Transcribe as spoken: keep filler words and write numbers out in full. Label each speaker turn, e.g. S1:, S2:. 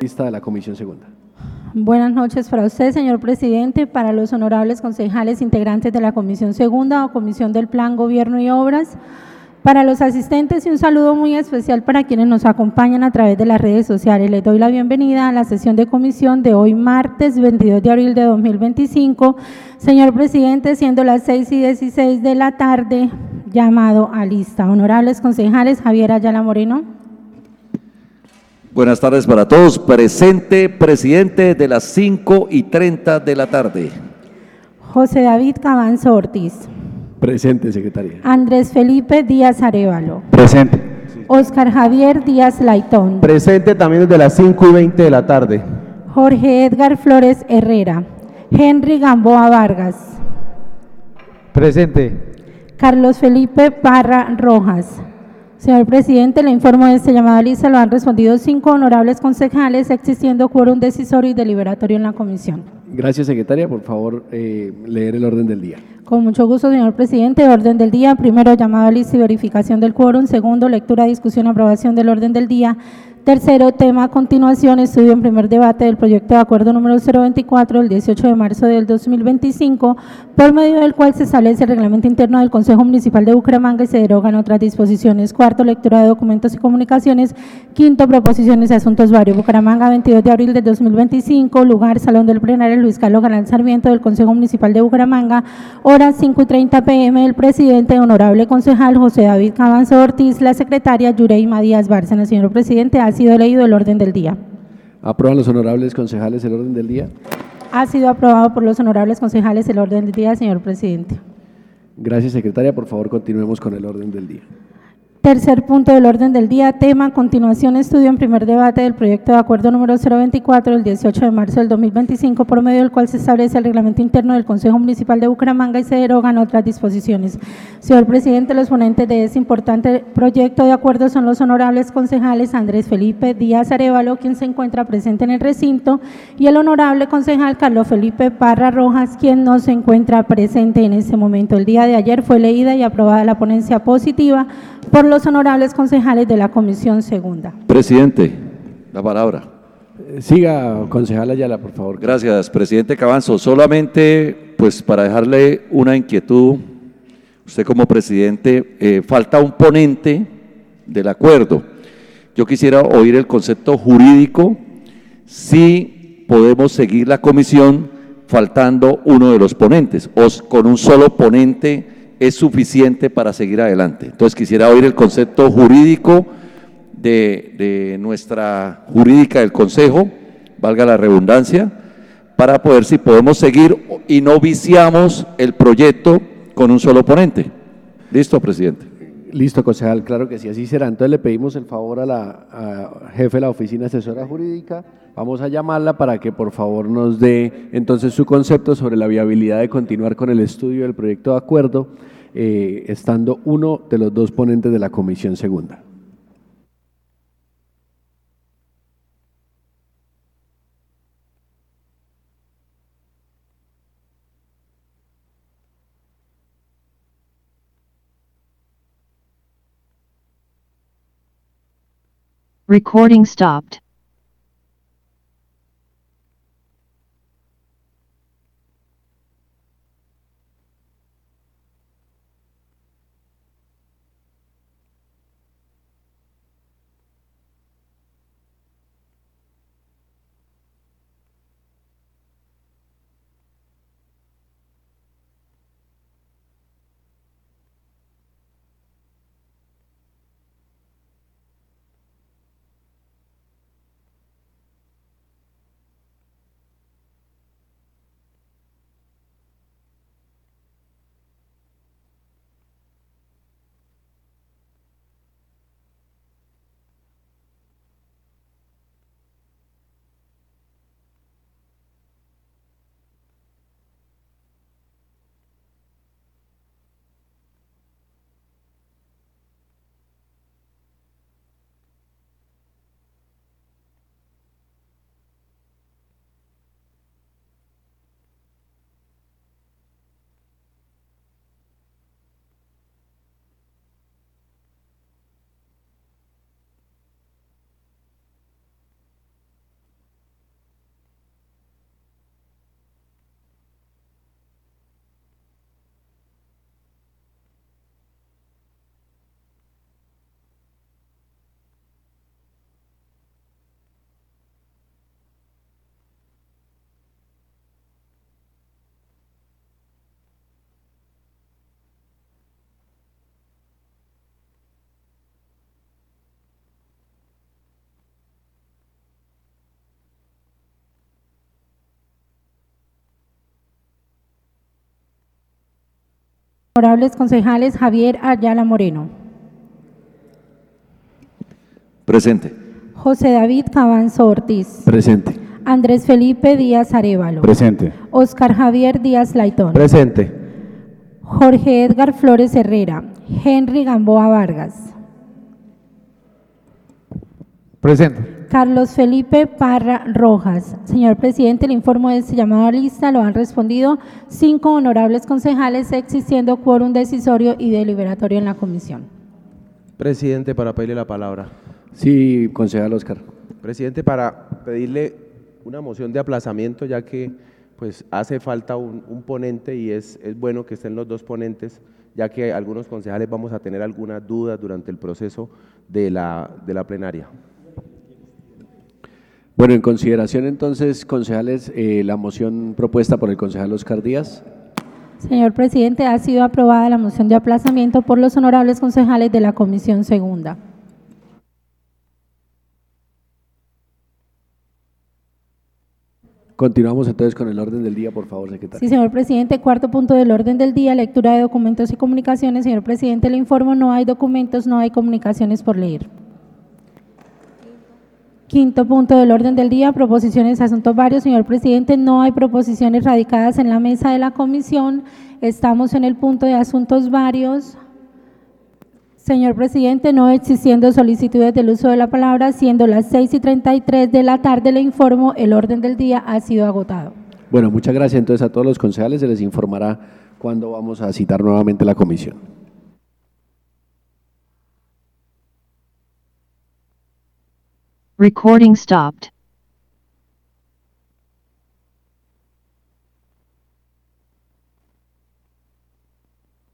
S1: Lista de la Comisión Segunda.
S2: Buenas noches para usted, señor presidente, para los honorables concejales integrantes de la Comisión Segunda o Comisión del Plan, Gobierno y Obras, para los asistentes y un saludo muy especial para quienes nos acompañan a través de las redes sociales. Les doy la bienvenida a la sesión de comisión de hoy, martes veintidós de abril de dos mil veinticinco. Señor presidente, siendo las seis y dieciséis de la tarde, llamado a lista. Honorables concejales, Javier Ayala Moreno.
S3: Buenas tardes para todos. Presente, presidente, de las cinco y treinta de la tarde.
S2: José David Cabanzo Ortiz.
S1: Presente, secretaria.
S2: Andrés Felipe Díaz Arévalo.
S4: Presente.
S2: Oscar Javier Díaz Laitón.
S4: Presente también desde las cinco y veinte de la tarde.
S2: Jorge Edgar Flores Herrera. Henry Gamboa Vargas.
S4: Presente.
S2: Carlos Felipe Parra Rojas. Señor presidente, le informo de este llamado a lista, lo han respondido cinco honorables concejales, existiendo quórum decisorio y deliberatorio en la comisión.
S1: Gracias, secretaria. Por favor, eh, leer el orden del día.
S2: Con mucho gusto, señor presidente. Orden del día. Primero, llamado a lista y verificación del quórum. Segundo, lectura, discusión, aprobación del orden del día. Tercero, tema a continuación, estudio en primer debate del proyecto de acuerdo número cero veinticuatro del dieciocho de marzo del dos mil veinticinco, por medio del cual se establece el reglamento interno del Consejo Municipal de Bucaramanga y se derogan otras disposiciones. Cuarto, lectura de documentos y comunicaciones. Quinto, proposiciones y asuntos varios. Bucaramanga, veintidós de abril del dos mil veinticinco, lugar, Salón del Plenario Luis Carlos Galán Sarmiento del Consejo Municipal de Bucaramanga, horas cinco y treinta pm, el presidente, honorable concejal José David Cabanzo Ortiz, la secretaria Yureima Díaz Bárcena. Señor presidente, ha sido leído el orden del día.
S1: ¿Aprueban los honorables concejales el orden del día?
S2: Ha sido aprobado por los honorables concejales el orden del día, señor presidente.
S1: Gracias, secretaria. Por favor, continuemos con el orden del día.
S2: Tercer punto del orden del día, tema, continuación, estudio en primer debate del proyecto de acuerdo número cero veinticuatro del dieciocho de marzo del dos mil veinticinco, por medio del cual se establece el reglamento interno del Consejo Municipal de Bucaramanga y se derogan otras disposiciones. Señor presidente, los ponentes de este importante proyecto de acuerdo son los honorables concejales Andrés Felipe Díaz Arévalo, quien se encuentra presente en el recinto, y el honorable concejal Carlos Felipe Parra Rojas, quien no se encuentra presente en este momento. El día de ayer fue leída y aprobada la ponencia positiva por los honorables concejales de la Comisión Segunda.
S3: Presidente, la palabra.
S1: Eh, Siga, concejal Ayala, por favor.
S3: Gracias, presidente Cabanzo. Solamente, pues, para dejarle una inquietud, usted como presidente, eh, falta un ponente del acuerdo. Yo quisiera oír el concepto jurídico, si podemos seguir la comisión faltando uno de los ponentes, o con un solo ponente es suficiente para seguir adelante. Entonces quisiera oír el concepto jurídico de, de nuestra jurídica del Consejo, valga la redundancia, para poder si podemos seguir y no viciamos el proyecto con un solo ponente. ¿Listo, presidente?
S1: Listo, concejal, claro que sí, así será. Entonces le pedimos el favor a la a jefe de la Oficina Asesora Jurídica, vamos a llamarla para que por favor nos dé entonces su concepto sobre la viabilidad de continuar con el estudio del proyecto de acuerdo, eh, estando uno de los dos ponentes de la Comisión Segunda.
S5: Recording stopped.
S2: Honorables concejales Javier Ayala Moreno,
S3: Presente.
S2: José David Cabanzo Ortiz,
S1: Presente.
S2: Andrés Felipe Díaz Arévalo,
S4: Presente.
S2: Oscar Javier Díaz Laitón,
S4: Presente.
S2: Jorge Edgar Flores Herrera, Henry Gamboa Vargas,
S4: Presente.
S2: Carlos Felipe Parra Rojas. Señor presidente, le informo de este llamado a lista, lo han respondido cinco honorables concejales, existiendo quórum decisorio y deliberatorio en la comisión.
S4: Presidente, para pedirle la palabra.
S1: Sí, concejal Oscar.
S4: Presidente, para pedirle una moción de aplazamiento, ya que pues hace falta un, un ponente y es, es bueno que estén los dos ponentes, ya que algunos concejales vamos a tener algunas dudas durante el proceso de la, de la plenaria.
S1: Bueno, en consideración entonces, concejales, eh, la moción propuesta por el concejal Oscar Díaz.
S2: Señor presidente, ha sido aprobada la moción de aplazamiento por los honorables concejales de la comisión segunda.
S1: Continuamos entonces con el orden del día, por favor, secretario.
S2: Sí, señor presidente, cuarto punto del orden del día, lectura de documentos y comunicaciones. Señor presidente, le informo, no hay documentos, no hay comunicaciones por leer. Quinto punto del orden del día, proposiciones de asuntos varios. Señor presidente, no hay proposiciones radicadas en la mesa de la comisión. Estamos en el punto de asuntos varios. Señor presidente, no existiendo solicitudes del uso de la palabra, siendo las seis y treinta y tres de la tarde, le informo, el orden del día ha sido agotado.
S1: Bueno, muchas gracias entonces a todos los concejales, se les informará cuándo vamos a citar nuevamente la comisión.
S5: Recording stopped.